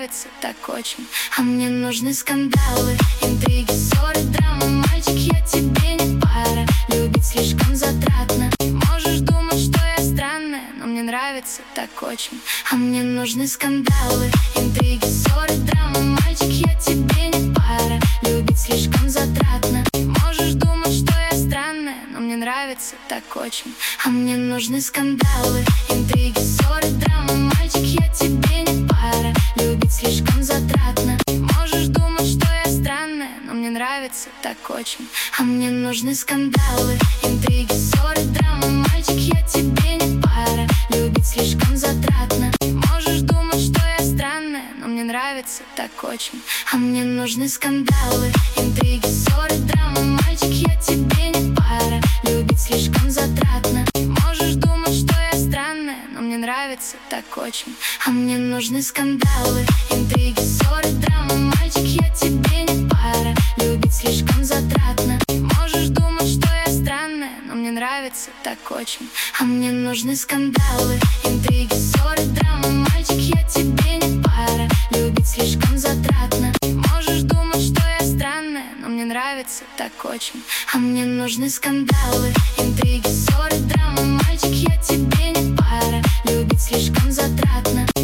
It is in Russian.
нравится так очень. А мне нужны скандалы, интриги, ссоры, драмы. Мальчик, я тебе не пара, любить слишком затратно. Можешь думать, что я странная, но мне нравится так очень. А мне нужны скандалы, интриги, ссоры, драмы. Мальчик, я тебе не пара, любить слишком затратно. Можешь думать, что я странная, но мне нравится так очень. А мне нужны скандалы, интриги, ссоры, драмы. Мальчик, я тебе не пара, любить слишком затратно. Можешь думать, что я странная, но мне нравится так очень. А мне нужны скандалы, интриги, ссоры, драмы. Мальчик, я тебе не пара, любить слишком затратно. Можешь думать, что я странная, но мне нравится так очень. А мне нужны скандалы, интриги, ссоры, драмы. Мальчик, я тебе не пара, любить слишком затратно. Можешь думать, что я странная, но мне нравится так очень. А мне нужны скандалы, интриги, ссоры, драмы. Мальчик, я тебе не пара, любить слишком затратно. Можешь думать, что я странная, но мне нравится так очень. А мне нужны скандалы, интриги, ссоры, драмы. Мальчик, я тебе не пара, любить слишком затратно. Можешь думать, что я странная, но мне нравится так очень. А мне нужны скандалы, интриги, ссоры, драмы. Мальчик, я тебе не